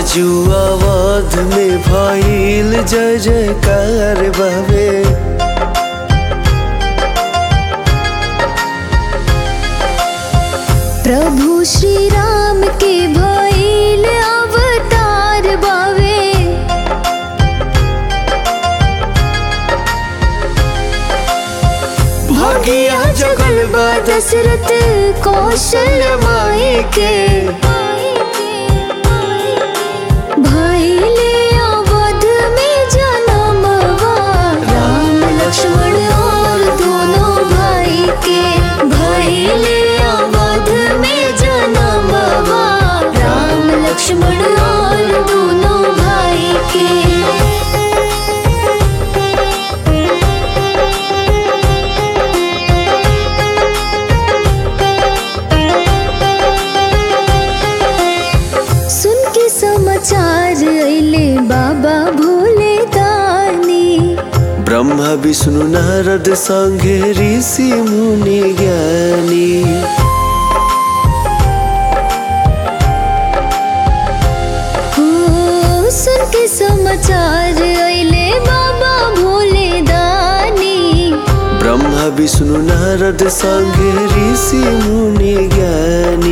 आजू अवध में भइल जय जयकार बावे। प्रभु श्री राम के भइल अवतार बावे। भगिया जगल बा दशरथ कौशल माई के भइले अवध में जनमवा। राम लक्ष्मण और दोनों भाई के भइले अवध में जनमवा। राम लक्ष्मण और दोनों भाई के। समाचार अइले बाबा भोले दानी। ब्रह्मा विष्णु नारद संगे ऋषि मुनि ज्ञानी। हो सुन के समाचार अइले बाबा भोले दानी। ब्रह्मा विष्णु नारद संगे ऋषि मुनि ज्ञानी।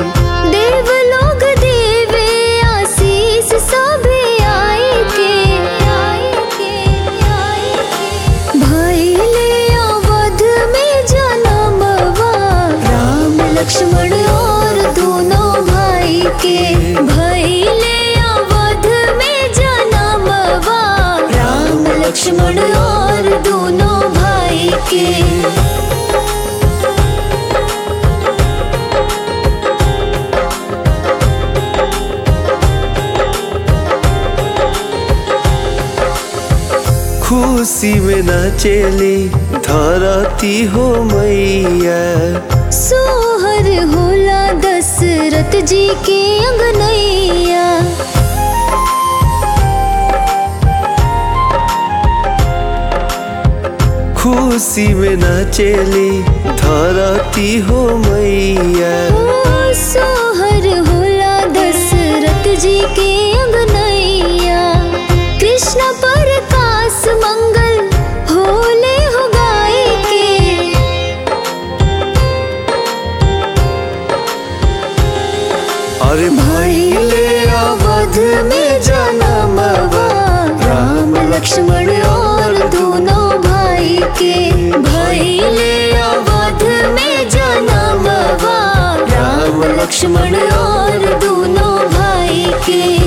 लक्ष्मण और दोनों भाई के भइले अवध में जनमवा। राम लक्ष्मण और दोनों भाई के। खुशी में नाचेली धरती हो मैया। सोहर होला दशरथ जी के अंगनैया। खुशी में नाचेली धरती हो मैया। सोहर होला दशरथ जी के अंगनैया। कृष्ण प्रकाश मंगल होले हो गाय के। अरे भइले अवध में जनमवा। राम लक्ष्मण और दोनों भाई के भइले अवध में जनमवा। राम लक्ष्मण और दोनों भाई के।